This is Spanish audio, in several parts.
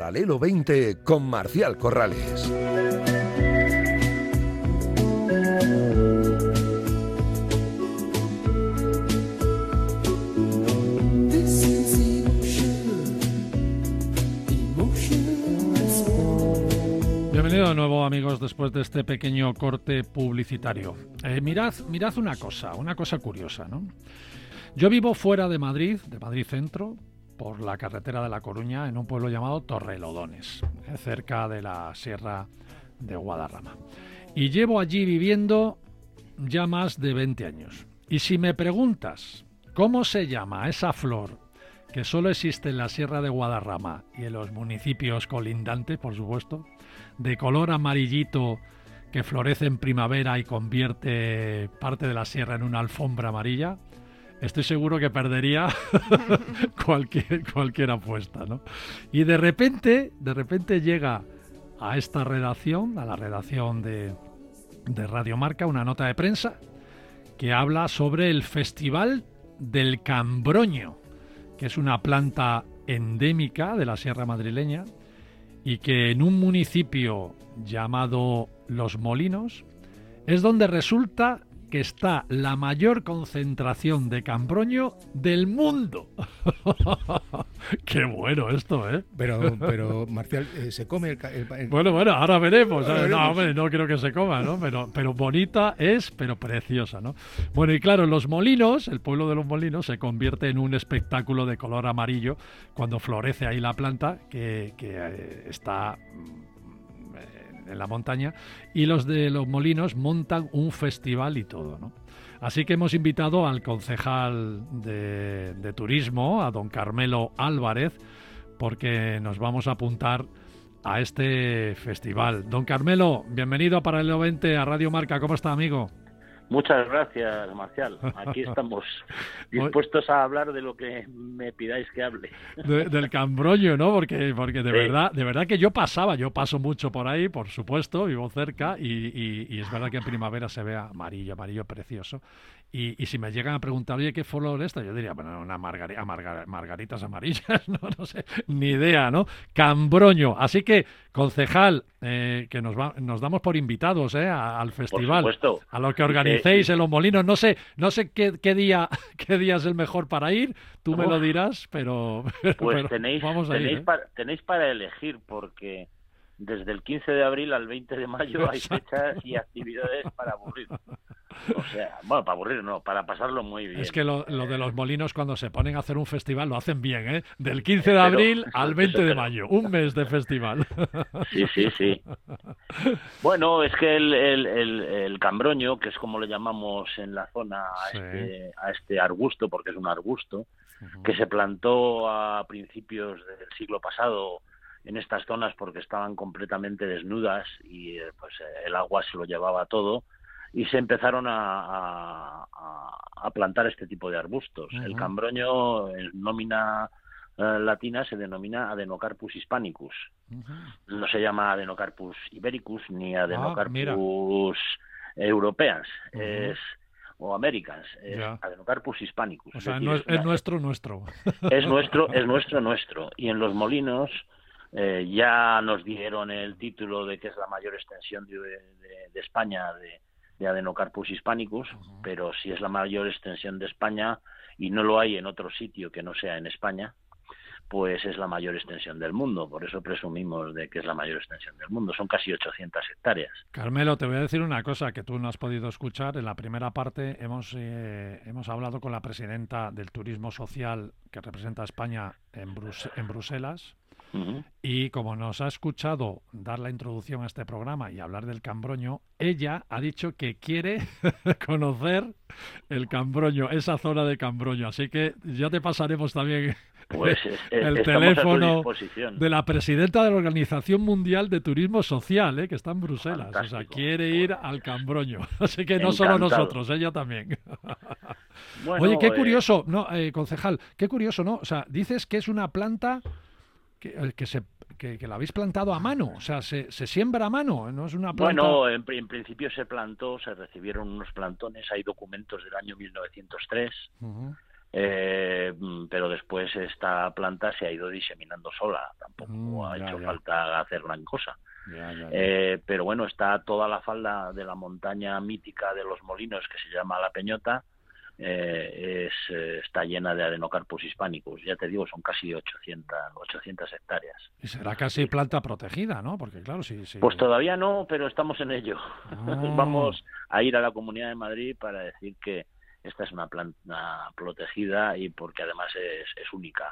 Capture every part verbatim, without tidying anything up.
Paralelo veinte con Marcial Corrales. Bienvenido de nuevo, amigos, después de este pequeño corte publicitario. Eh, mirad, mirad una cosa, una cosa curiosa, ¿no? Yo vivo fuera de Madrid, de Madrid Centro, por la carretera de La Coruña, en un pueblo llamado Torrelodones, eh, cerca de la Sierra de Guadarrama. Y llevo allí viviendo ya más de veinte años. Y si me preguntas cómo se llama esa flor que solo existe en la Sierra de Guadarrama y en los municipios colindantes, por supuesto, de color amarillito que florece en primavera y convierte parte de la sierra en una alfombra amarilla, estoy seguro que perdería cualquier, cualquier apuesta, ¿no? Y de repente, de repente llega a esta redacción, a la redacción de, de Radio Marca, una nota de prensa que habla sobre el Festival del Cambroño, que es una planta endémica de la sierra madrileña y que en un municipio llamado Los Molinos es donde resulta que está la mayor concentración de cambroño del mundo. Qué bueno esto, ¿eh? Pero, pero Marcial, eh, ¿se come el, el, el...? Bueno, bueno, ahora veremos. Ahora veremos. No, hombre, no creo que se coma, ¿no? Pero, pero bonita es, pero preciosa, ¿no? Bueno, y claro, Los Molinos, el pueblo de Los Molinos, se convierte en un espectáculo de color amarillo cuando florece ahí la planta que, que eh, está en la montaña, y los de Los Molinos montan un festival y todo, ¿no? Así que hemos invitado al concejal de, de turismo, a don Carmelo Álvarez, porque nos vamos a apuntar a este festival. Don Carmelo, bienvenido a Paralelo veinte, a Radio Marca. ¿Cómo está, amigo? Muchas gracias, Marcial. Aquí estamos dispuestos a hablar de lo que me pidáis que hable. De, del cambroño, ¿no? Porque, porque de sí. verdad, de verdad que yo pasaba, yo paso mucho por ahí, por supuesto, vivo cerca, y, y, y es verdad que en primavera se ve amarillo, amarillo precioso. Y, y si me llegan a preguntar, oye, ¿qué flor es esta? Yo diría, bueno, una margarita, margar, margaritas amarillas, no, no sé, ni idea, ¿no? Cambroño. Así que, concejal, eh, que nos va, nos damos por invitados, ¿eh? A, al festival. Por supuesto. A lo que organicéis sí, sí. en Los Molinos. No sé, no sé qué, qué día, qué día es el mejor para ir. Tú me Uf. lo dirás, pero, pero pues pero tenéis, vamos a tenéis, ir, ¿eh? para, tenéis para elegir, porque desde el quince de abril al veinte de mayo hay fechas y actividades para aburrir. O sea, bueno, para aburrir no, para pasarlo muy bien. Es que lo, lo de Los Molinos, cuando se ponen a hacer un festival, lo hacen bien, ¿eh? Del quince de abril pero, al veinte de mayo, un mes de festival. Sí, sí, sí. Bueno, es que el, el, el, el cambroño, que es como le llamamos en la zona a, sí. este, a este arbusto, porque es un arbusto, uh-huh. que se plantó a principios del siglo pasado en estas zonas porque estaban completamente desnudas y pues el agua se lo llevaba todo, y se empezaron a, a, a plantar este tipo de arbustos. Uh-huh. El cambroño, en nómina eh, latina, se denomina Adenocarpus hispanicus. Uh-huh. No se llama Adenocarpus ibericus ni Adenocarpus ah, europeas, uh-huh. es, o americans, es yeah. Adenocarpus hispanicus. O sea, es, decir, no es, es una, nuestro, nuestro. Es nuestro, es nuestro, nuestro. Y en Los Molinos eh, ya nos dieron el título de que es la mayor extensión de, de, de España de de Adenocarpus hispanicus, uh-huh. pero si es la mayor extensión de España y no lo hay en otro sitio que no sea en España, pues es la mayor extensión del mundo. Por eso presumimos de que es la mayor extensión del mundo. Son casi ochocientas hectáreas. Carmelo, te voy a decir una cosa que tú no has podido escuchar. En la primera parte hemos, eh, hemos hablado con la presidenta del Turismo Social que representa a España en, Brus- en Bruselas. Uh-huh. Y como nos ha escuchado dar la introducción a este programa y hablar del cambroño, ella ha dicho que quiere conocer el cambroño, esa zona de cambroño. Así que ya te pasaremos también pues, es, el teléfono de la presidenta de la Organización Mundial de Turismo Social, ¿eh? Que está en Bruselas. Fantástico. O sea, quiere ir al cambroño. Así que no Encantado. Solo nosotros, ella también. Bueno, Oye, qué curioso, eh... no, eh, concejal, qué curioso, ¿no? O sea, dices que es una planta que, que se que, que la habéis plantado a mano, o sea, se, se siembra a mano, no es una planta... Bueno, en, en principio se plantó, se recibieron unos plantones, hay documentos del año mil novecientos tres, uh-huh. Eh, pero después esta planta se ha ido diseminando sola, tampoco Mm, ha ya, hecho ya. falta hacer gran cosa. Ya, ya, ya. Eh, pero bueno, está toda la falda de la montaña mítica de los Molinos, que se llama La Peñota, eh, es, eh, está llena de Adenocarpus hispanicus. Ya te digo, son casi ochocientas hectáreas. Y será casi planta protegida, ¿no? Porque claro, sí, sí. Pues todavía no, pero estamos en ello. Ah. Vamos a ir a la Comunidad de Madrid para decir que esta es una planta protegida y porque además es, es única.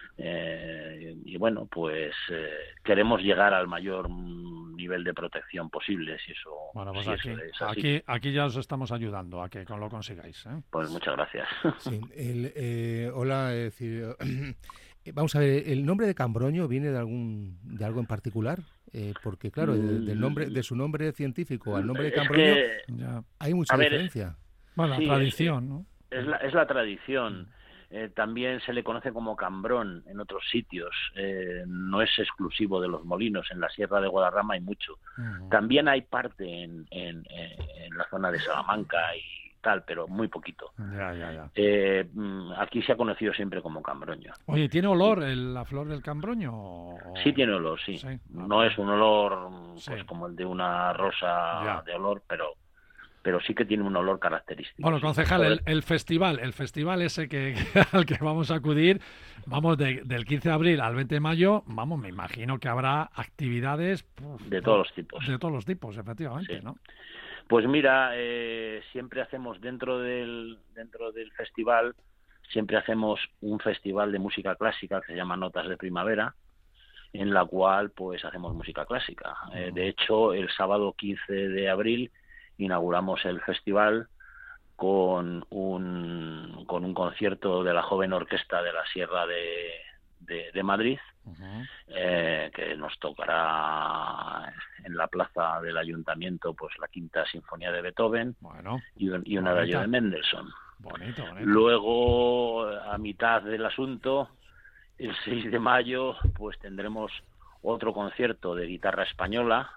Eh, y bueno, pues eh, queremos llegar al mayor mm, nivel de protección posible, si eso, Bueno, pues si aquí, eso es así. aquí, aquí ya os estamos ayudando a que con lo consigáis, ¿eh? Pues muchas gracias. Sí, el, eh, hola, es decir, eh, vamos a ver, ¿el nombre de Cambroño viene de algún de algo en particular? Eh, porque claro, de, del nombre, de su nombre científico al nombre de Es Cambroño que, Ya. hay mucha a ver, diferencia. Bueno, Sí, la tradición, ¿no? es la, es la tradición. Eh, también se le conoce como Cambrón en otros sitios. Eh, no es exclusivo de los Molinos. En la Sierra de Guadarrama hay mucho. Ujú. También hay parte en, en, en la zona de Salamanca y tal, pero muy poquito. Ya, ya, ya. Eh, mm, aquí se ha conocido siempre como Cambroño. Oye, ¿tiene olor el- la flor del cambroño? o- Sí tiene olor, sí. Sí. No es un olor pues, Sí. como el de una rosa Ya. de olor, pero pero sí que tiene un olor característico. Bueno, sí. concejal, el, Joder, el festival, el festival ese que, al que vamos a acudir, vamos de- del quince de abril al veinte de mayo, vamos, me imagino que habrá actividades puf, de todos los tipos. de todos los tipos, efectivamente, Sí. ¿no? Pues mira, eh, siempre hacemos dentro del dentro del festival, siempre hacemos un festival de música clásica que se llama Notas de Primavera, en la cual pues hacemos música clásica. Eh, de hecho, el sábado quince de abril inauguramos el festival con un con un concierto de la joven orquesta de la Sierra de, de, de Madrid, Ujú. eh, que nos tocará en la plaza del ayuntamiento pues la quinta sinfonía de Beethoven Bueno, y un, y un adagio de Mendelssohn. bonito, bonito. Luego, a mitad del asunto, el seis de mayo, pues tendremos otro concierto de guitarra española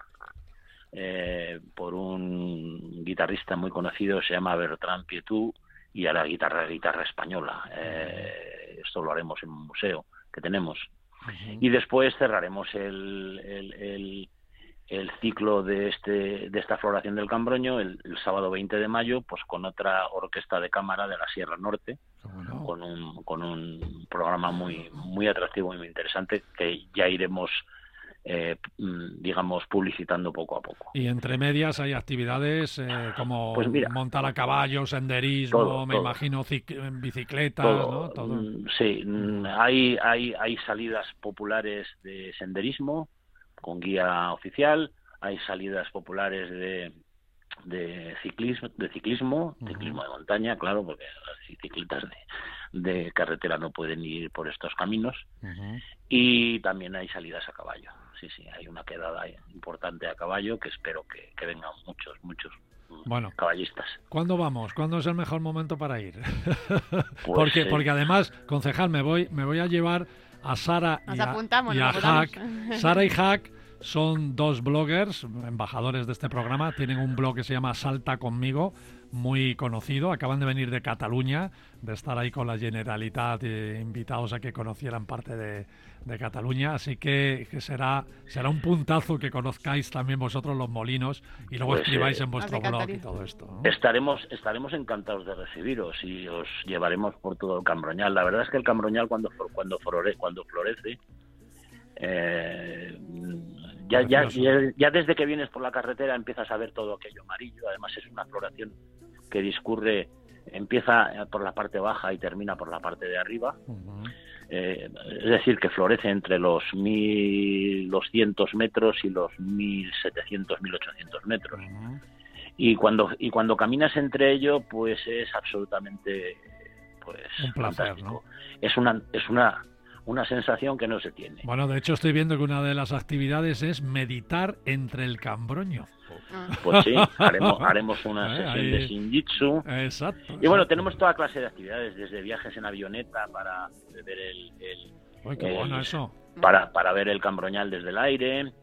eh, por un guitarrista muy conocido, se llama Bertrand Pietú, y a la guitarra guitarra española. Eh, esto lo haremos en un museo que tenemos. Ujú. Y después cerraremos el, el, el, el ciclo de este de esta floración del Cambroño el, el sábado veinte de mayo, pues con otra orquesta de cámara de la Sierra Norte, Qué bueno. con un con un programa muy muy atractivo y muy interesante que ya iremos eh, digamos publicitando poco a poco. Y entre medias hay actividades eh, como Pues mira, montar a caballo, senderismo, todo, me todo. imagino cic- bicicletas, Todo, ¿no? Todo. mm, sí, mm, hay hay hay salidas populares de senderismo con guía oficial, hay salidas populares de de ciclismo, de ciclismo, Ujú. ciclismo de montaña, claro, porque las bicicletas de, de carretera no pueden ir por estos caminos, Ujú. y también hay salidas a caballo. Sí, sí, hay una quedada importante a caballo que espero que, que vengan muchos, muchos mm, Bueno. caballistas. ¿Cuándo vamos? ¿Cuándo es el mejor momento para ir? Pues, porque, eh, porque además, concejal, me voy, me voy a llevar a Sara Nos y a, apuntamos, y nos a apuntamos. Hack. Sara y Hack son dos bloggers, embajadores de este programa. Tienen un blog que se llama Salta Conmigo, muy conocido. Acaban de venir de Cataluña, de estar ahí con la Generalitat, eh, invitados a que conocieran parte de, de Cataluña. Así que, que será será un puntazo que conozcáis también vosotros los Molinos y luego Pues, escribáis eh, en vuestro Nos blog y encantaría. todo esto, ¿no? Estaremos, estaremos encantados de recibiros y os llevaremos por todo el Cambroñal. La verdad es que el Cambroñal cuando cuando florece, cuando florece eh, ya, ya, ya, ya desde que vienes por la carretera empiezas a ver todo aquello amarillo. Además es una floración que discurre, empieza por la parte baja y termina por la parte de arriba. Ujú. Eh, es decir, que florece entre los mil doscientos metros y los mil setecientos, mil ochocientos metros. Ujú. Y cuando y cuando caminas entre ello, pues es absolutamente pues Un placer, fantástico. Es una es una una sensación que no se tiene. Bueno, de hecho estoy viendo que una de las actividades es meditar entre el Cambroño. Ah. Pues sí, haremos haremos una Eh, sesión ahí- de Shinjitsu. Exacto. Y bueno, exacto. tenemos toda clase de actividades, desde viajes en avioneta para ver el, el- Uy, qué el- bueno eso. para para ver el Cambroñal desde el aire.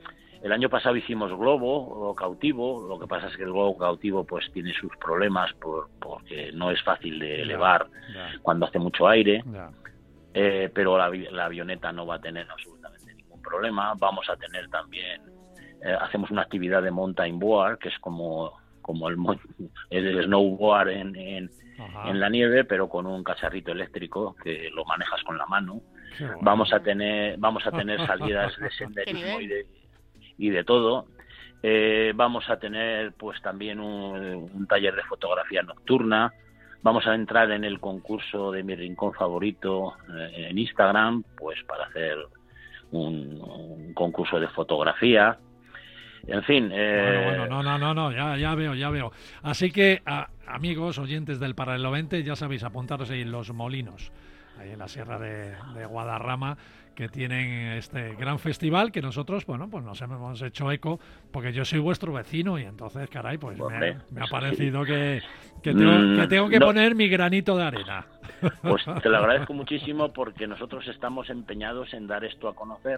El año pasado hicimos globo o cautivo, lo que pasa es que el globo cautivo pues tiene sus problemas por, porque no es fácil de Ya, elevar ya, cuando hace mucho aire, ya. eh, pero la, avi- la avioneta no va a tener absolutamente ningún problema. Vamos a tener también, eh, hacemos una actividad de mountain board, que es como, como el, mo- el snowboard en, en, Ajá. en la nieve, pero con un cacharrito eléctrico que lo manejas con la mano. Qué bueno. Vamos a tener, vamos a tener salidas de senderismo y de, y de todo. Eh, vamos a tener pues también un, un taller de fotografía nocturna. Vamos a entrar en el concurso de mi rincón favorito eh, en Instagram, pues para hacer un, un concurso de fotografía. En fin. Eh, Bueno, bueno, no, no, no, no, ya, ya veo, ya veo. Así que, a, amigos, oyentes del Paralelo veinte, ya sabéis, apuntaros ahí en Los Molinos, ahí en la Sierra de, de Guadarrama, que tienen este gran festival que nosotros, bueno, pues nos hemos hecho eco, porque yo soy vuestro vecino y entonces, caray, pues me, Hombre, me ha parecido que, que, tengo, que tengo que no. poner mi granito de arena. Pues te lo agradezco muchísimo porque nosotros estamos empeñados en dar esto a conocer.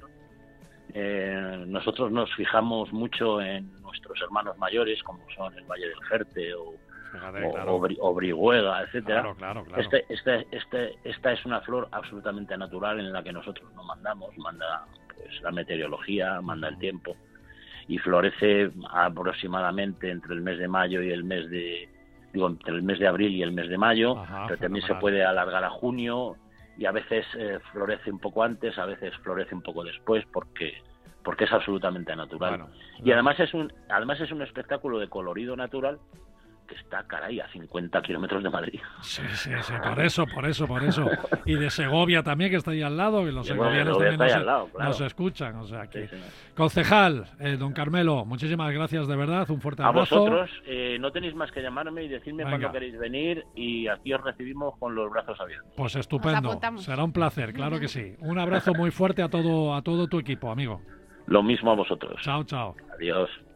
Eh, nosotros nos fijamos mucho en nuestros hermanos mayores, como son el Valle del Jerte o, Fíjate, o, claro. o Bri- o Brihuega, etcétera. Claro, claro, claro. Este, este, este, esta es una flor absolutamente natural en la que nosotros no mandamos, manda pues la meteorología, manda el tiempo, y florece aproximadamente entre el mes de mayo y el mes de digo entre el mes de abril y el mes de mayo, Ajá, pero también se fenomenal. puede alargar a junio, y a veces eh, florece un poco antes, a veces florece un poco después, porque porque es absolutamente natural. Bueno, y además es un además es un espectáculo de colorido natural que está, caray, a cincuenta kilómetros de Madrid. Sí, sí, sí, por eso, por eso, por eso. Y de Segovia también, que está ahí al lado, que los Y bueno, segovianos Segovia también está nos, ahí al lado, claro. nos escuchan. O sea, que... Sí, sí. Concejal, eh, don Carmelo, muchísimas gracias de verdad, un fuerte A abrazo. vosotros, eh, no tenéis más que llamarme y decirme Venga. cuándo queréis venir, y aquí os recibimos con los brazos abiertos. Pues estupendo, apuntamos. será un placer, claro que sí. Un abrazo muy fuerte a todo, a todo tu equipo, amigo. Lo mismo a vosotros. Chao, chao. Adiós.